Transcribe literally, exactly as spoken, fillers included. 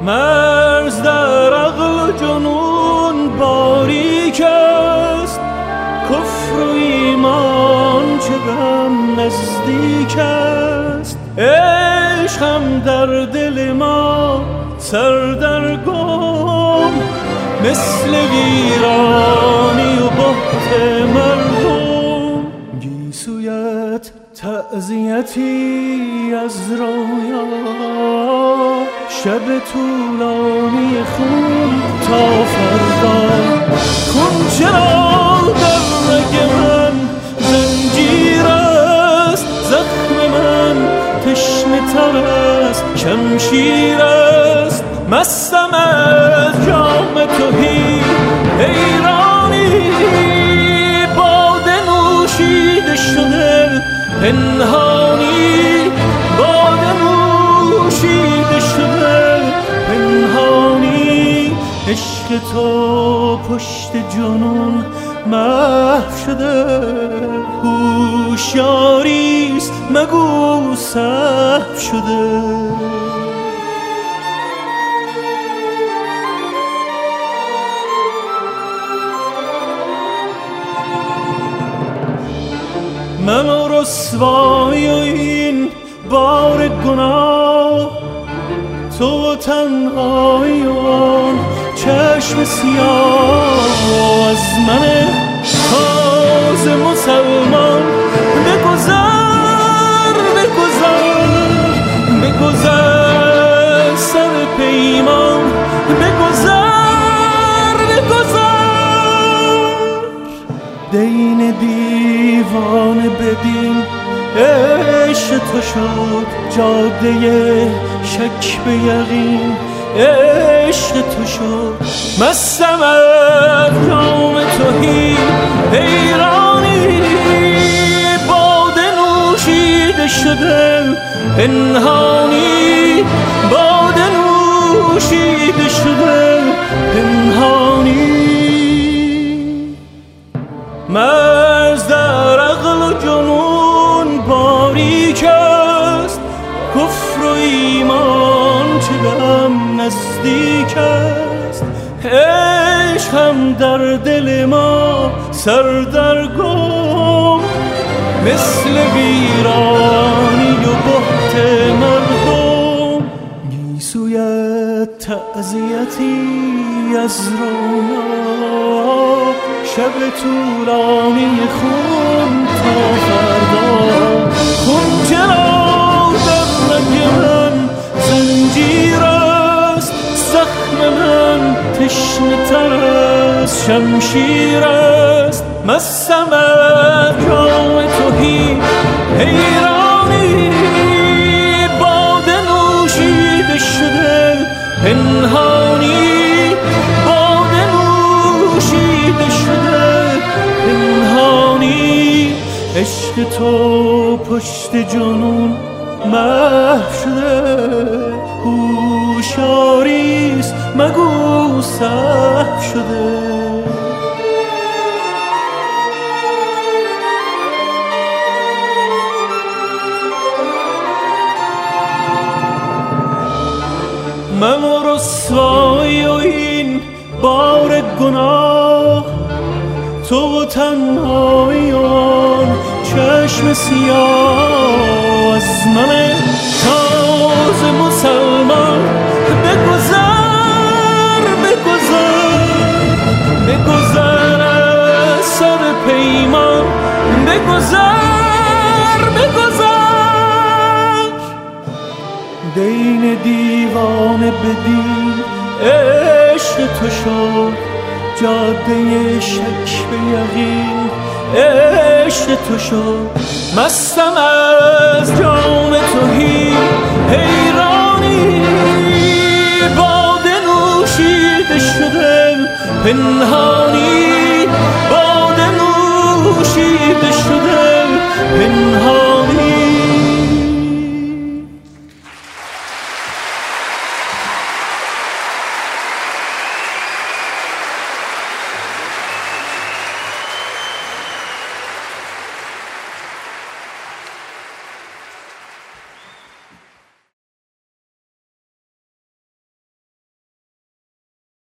مرز در عقل و جنون باریک است، کفر و ایمان چه غم نزدیک است. عشقم در دل ما سردرگم، مثل ویرانی و بحت مردم. گیسویت تعزیتی از رویا، شب طولانی خون تا فردا. خون چرا در رگ من زنجیر است، زخم من تشنه تر است شمشیر است. مستم از جام تهی حیرانی، باده نوشیده شده پنهانی، باده نوشیده شده پنهانی. عشق تو پشت جنون محو شده، هوشیاریست مگو سهو شده. من و رسوایی و این بار گناه، تو و تنهایی و آن چشم سیاه. از من تازه مسلمان بگذر بگذر بگذر، سر پیمان بگذر بگذر. دین دیوانه بدین عشق تو شد، جاده شک به یقین عشق تو شد. مستم از جام تهی حیرانی، باده نوشیده شده پنهانی، باده نوشیده شده پنهانی. مرز در عقل و جنون باریک است، کفر و ایمان چه غم نزدیک است. عشقم در دل ما سردرگم، مثل ویرانی و بحت مردم. گیسویت تعزیتی از رویا، شب طولانی خون تا فردا. خون چرا در رگ من زنجیر است، زخم من تشنه تر از شمشیر است. مستم از جام تهی حیرانی، باده نوشیده شده پنهانی، باده نوشیده شده پنهانی. عشق تو پشت جنون محو شده، هوشیاریست مگو سهو شده. من و رسوایی و این بار گناه، تو و تنهایی آن چشم سیاه. از من تازه مسلمان بگذر بگذر بگذر، از سر پیمان بگذر بگذر. دین دیوانه بدین عشق تو شد، جاده شک به یقین عشق تو شد. مستم از جام تهی حیرانی، باده نوشیده شده پنهانی، باده نوشیده شده پنهانی.